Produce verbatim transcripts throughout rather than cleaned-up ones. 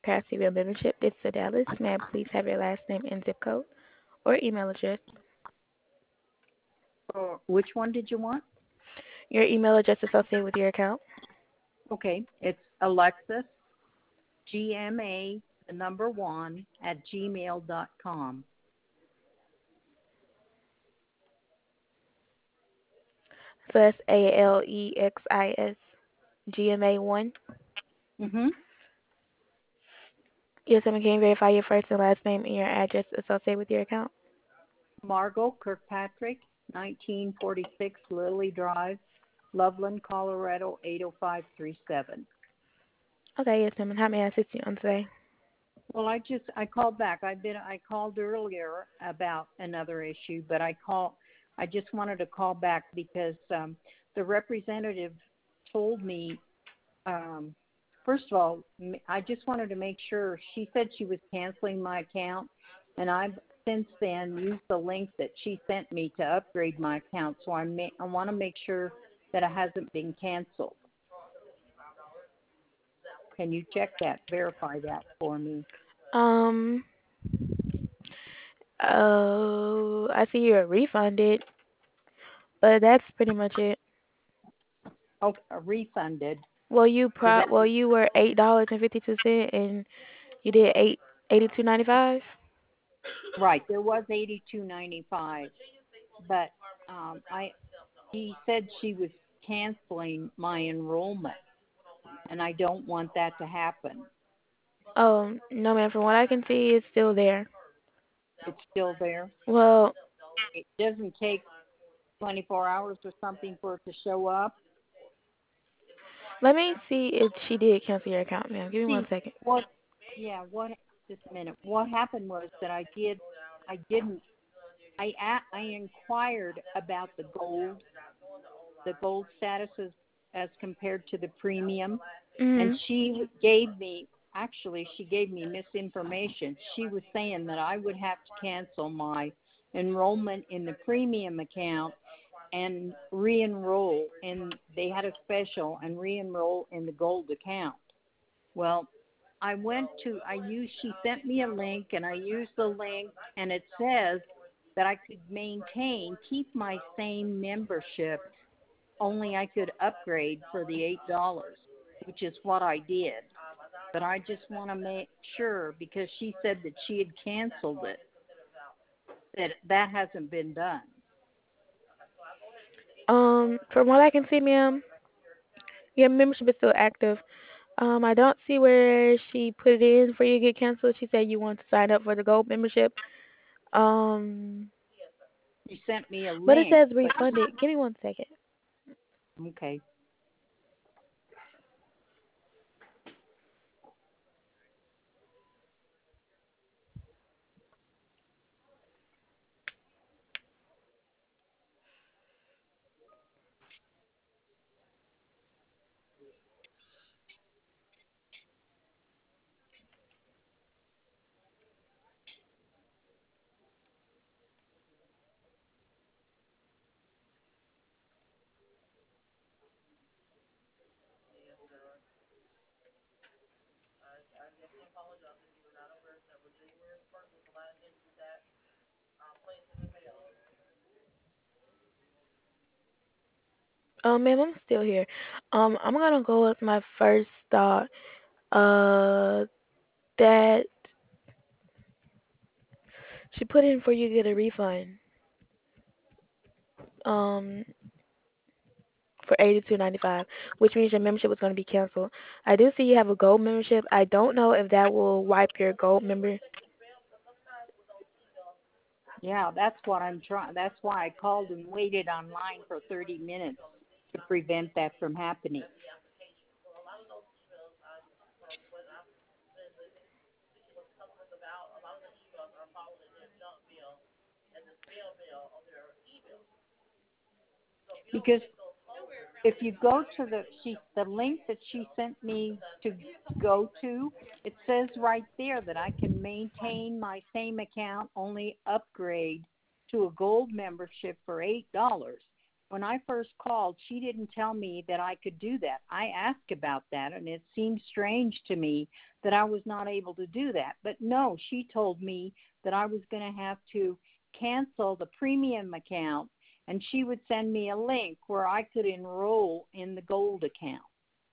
Carseyville membership. This is Dallas. May I please have your last name and zip code or email address? Or which one did you want? Your email address associated with your account. Okay, it's Alexis G M A the number one at gmail dot com. So that's A L E X I S G M A one. Mhm. Yes, and can you verify your first and last name and your address associated with your account? Margot Kirkpatrick, nineteen forty-six Lily Drive, Loveland, Colorado eight oh five three seven. Okay, yes, ma'am. And how may I assist you on today? Well, I just I called back. I've been I called earlier about another issue, but I call I just wanted to call back because um, the representative told me. Um, first of all, m- I just wanted to make sure. She said she was canceling my account, and I've since then used the link that she sent me to upgrade my account. So I may, I want to make sure that it hasn't been canceled. Can you check that? Verify that for me. Um, oh, I see you're refunded, but that's pretty much it. Oh, refunded. Well, you Is pro that well you were eight dollars and fifty two cent, and you did eight eighty two ninety five. right? There was eighty two ninety five, but um, I he said she was canceling my enrollment, and I don't want that to happen. Oh no, ma'am. From what I can see, it's still there. It's still there. Well, It doesn't take twenty-four hours or something for it to show up. let me see if she did cancel your account, ma'am. Give me one See second. what? Yeah, what? Just a minute. What happened was that I did. I didn't. I a- I inquired about the gold, the gold status as, as compared to the premium, and Mhm. she gave me. Actually, she gave me misinformation. She was saying that I would have to cancel my enrollment in the premium account and re-enroll, and they had a special and re-enroll in the gold account. Well, I went to I used she sent me a link, and I used the link, and it says that I could maintain keep my same membership, only I could upgrade for the eight dollars, which is what I did. But I just want to make sure, because she said that she had canceled it, that that hasn't been done. Um, from what I can see, ma'am, your membership is still active. Um, I don't see where she put it in for you to get canceled. She said you want to sign up for the gold membership. Um, She sent me a but it link, says but refunded. Give me one second. okay. Um, ma'am, I'm still here. Um, I'm gonna go with my first thought. Uh, that she put in for you to get a refund. Um, for eighty two ninety five, which means your membership was going to be canceled. I do see you have a gold membership. I don't know if that will wipe your gold member. Yeah, that's what I'm trying. That's why I called and waited online for thirty minutes to prevent that from happening. Because if you go to the she the link that she sent me to go to, it says right there that I can maintain my same account, only upgrade to a gold membership for eight dollars. when I first called, she didn't tell me that I could do that. I asked about that, and it seemed strange to me that I was not able to do that. But no, she told me that I was going to have to cancel the premium account, and she would send me a link where I could enroll in the gold account.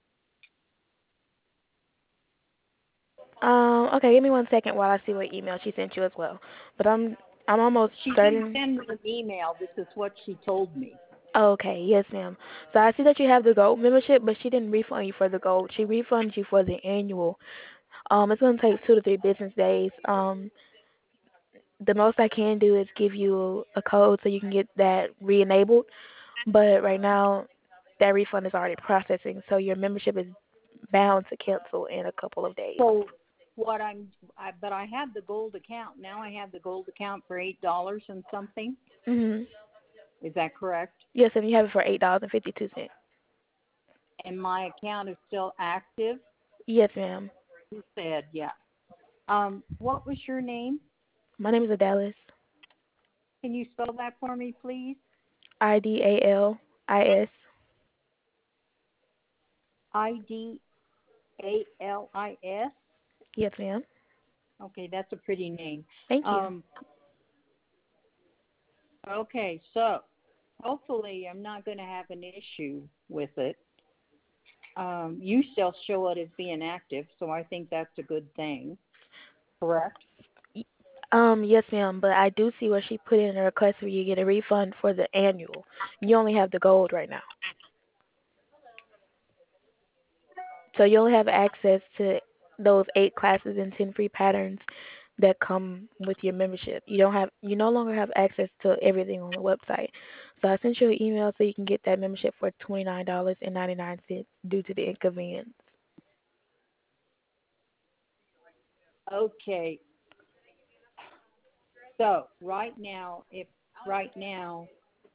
Um, okay, give me one second while I see what email she sent you as well. But I'm I'm almost She didn't certain. send me an email. This is what she told me. Okay, yes, ma'am. So I see that you have the gold membership, but she didn't refund you for the gold. She refunded you for the annual. Um, it's gonna take two to three business days. Um, the most I can do is give you a code so you can get that re-enabled. But right now, that refund is already processing, so your membership is bound to cancel in a couple of days. So what I'm, I, but I had the gold account. Now I have the gold account for eight dollars and something. Mhm. Is that correct? Yes, and you have it for eight dollars and fifty-two cents. And my account is still active. Yes, ma'am. You said, yeah. Um, what was your name? My name is Adalis. Can you spell that for me, please? I D A L I S. I D A L I S. Yes, ma'am. Okay, that's a pretty name. Thank you. Um, okay, so hopefully I'm not going to have an issue with it. Um, you still show it as being active, so I think that's a good thing. Correct? Um, yes, ma'am. But I do see where she put in a request for you to get a refund for the annual. You only have the gold right now, so you'll have access to those eight classes and ten free patterns that come with your membership. You don't have, you no longer have access to everything on the website. So I sent you an email so you can get that membership for twenty nine dollars and ninety nine cents due to the inconvenience. Okay. So right now, if right now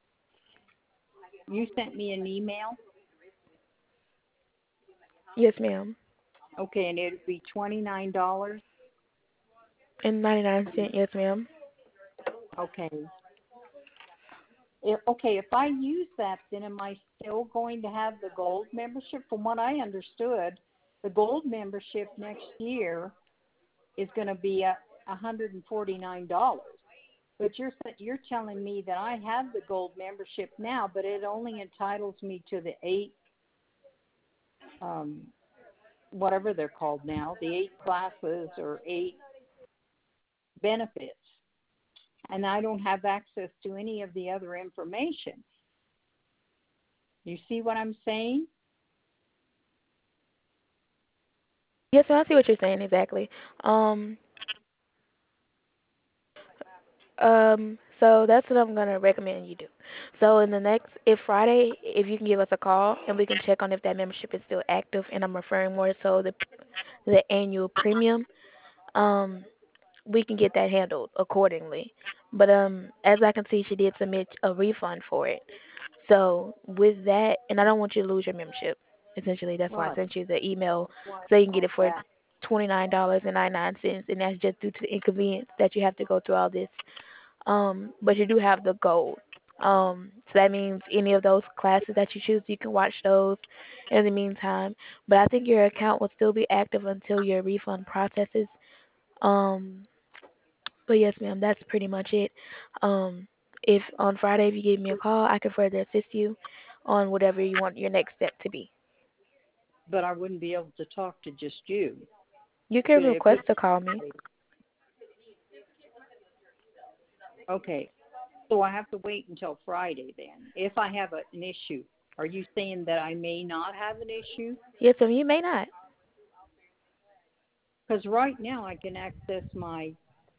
you sent me an email, Yes, ma'am. okay, and it'd be twenty nine dollars. And ninety nine cent. Yes, ma'am. Okay. If, okay, if I use that, then am I still going to have the gold membership? From what I understood, the gold membership next year is going to be a one hundred forty-nine dollars. But you're you're telling me that I have the gold membership now, but it only entitles me to the eight, um, whatever they're called now, the eight classes or eight benefits, and I don't have access to any of the other information. You see what I'm saying? Yes, ma'am. I see what you're saying exactly. Um, Um, so that's what I'm gonna recommend you do. So in the next, if Friday, if you can give us a call and we can check on if that membership is still active, and I'm referring more so the the annual premium, um, we can get that handled accordingly. But um, as I can see, she did submit a refund for it. So with that, and I don't want you to lose your membership. Essentially, that's why I Right. sent you the email Right. so you can get All it for that. twenty nine dollars and ninety nine cents, and that's just due to the inconvenience that you have to go through all this. Um, but you do have the gold. Um, so that means any of those classes that you choose, you can watch those in the meantime. But I think your account will still be active until your refund processes. Um, but yes, ma'am, that's pretty much it. Um, if on Friday, if you give me a call, I can further assist you on whatever you want your next step to be. But I wouldn't be able to talk to just you. You can But if request it's to call me. okay, so I have to wait until Friday then. If I have a, an issue, are you saying that I may not have an issue? Yes, ma'am, you may not. Because right now I can access my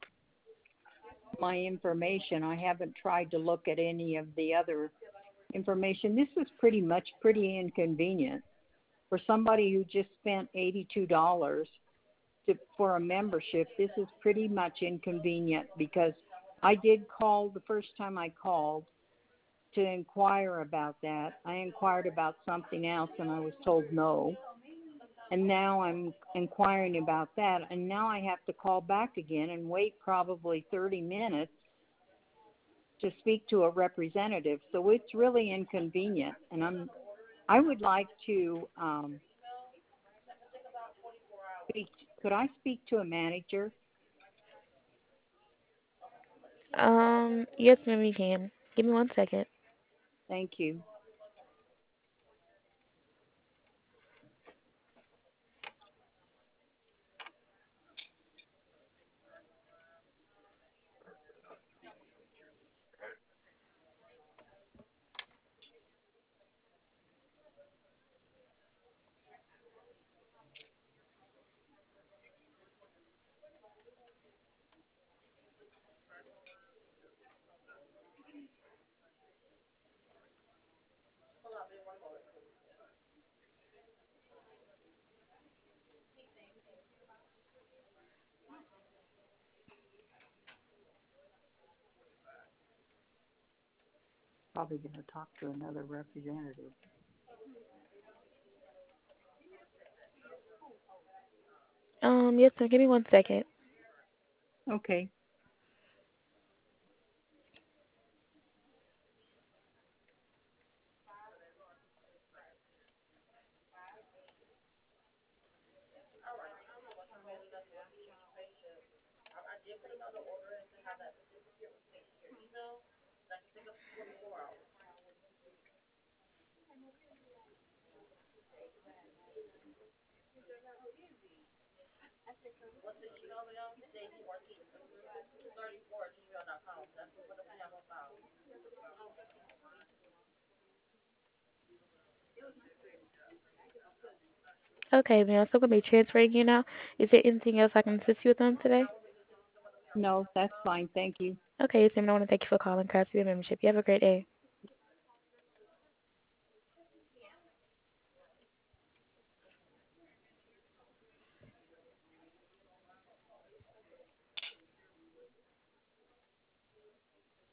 my information. I haven't tried to look at any of the other information. This is pretty much pretty inconvenient for somebody who just spent eighty-two dollars to, for a membership. This is pretty much inconvenient because I did call the first time I called to inquire about that. I inquired about something else and I was told no. And now I'm inquiring about that. And now I have to call back again and wait probably thirty minutes to speak to a representative. So it's really inconvenient. And I'm I would like to um, speak. Could I speak to a manager? Um, yes, ma'am, you can. Give me one second. Thank you. Probably going to talk to another representative. Um, yes, ma'am, give me one second. Okay. Okay, ma'am, so I'm going to be transferring you now. Is there anything else I can assist you with on today? No, that's fine. Thank you. Okay, yes, ma'am, I want to thank you for calling Craftsy Membership. You have a great day.